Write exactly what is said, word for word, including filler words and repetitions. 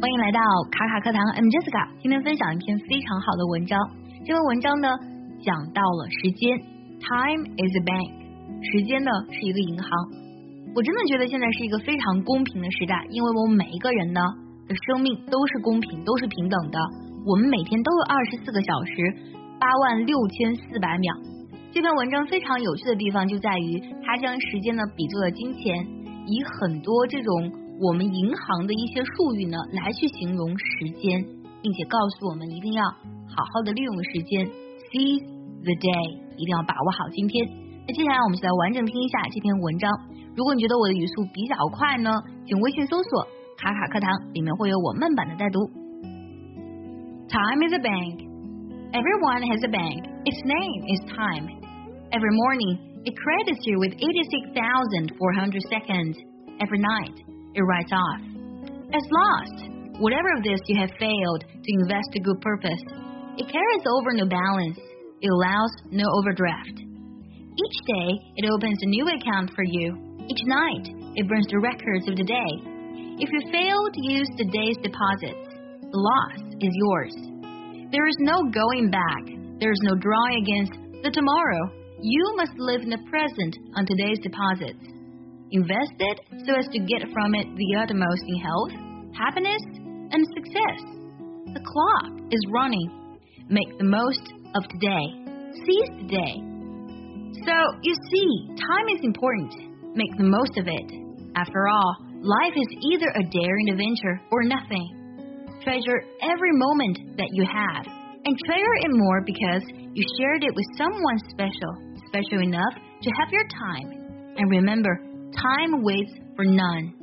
欢迎来到卡卡课堂 ，I'm Jessica。今天分享一篇非常好的文章。这篇文章呢，讲到了时间 ，Time is a bank。时间呢是一个银行。我真的觉得现在是一个非常公平的时代，因为我们每一个人呢的生命都是公平，都是平等的。我们每天都有二十四个小时，八万六千四百秒。这篇文章非常有趣的地方就在于，它将时间呢比作了金钱，以很多这种我们银行的一些术语呢来去形容时间，并且告诉我们一定要好好的利用时间 ，seize the day， 一定要把握好今天。那接下来我们就来完整听一下这篇文章。如果你觉得我的语速比较快呢，请微信搜索卡卡课堂，里面会有我慢版的带读。Time is a bank. Everyone has a bank. Its name is time. Every morning, it credits you with eighty-six thousand four hundred seconds. Every night, it writes off. As lost, whatever of this you have failed to invest to good purpose, it carries over no balance. It allows no overdraft. Each day, it opens a new account for you. Each night, it burns the records of the day. If you fail to use the day's deposits, the loss is yours. There is no going back. There is no drawing against the tomorrow. You must live in the present on today's deposits. Invest it so as to get from it the utmost in health, happiness, and success. The clock is running. Make the most of today. Seize the day. So, you see, time is important. Make the most of it. After all, life is either a daring adventure or nothing. Treasure every moment that you have, and treasure it more because you shared it with someone special, special enough to have your time. And remember, time waits for none.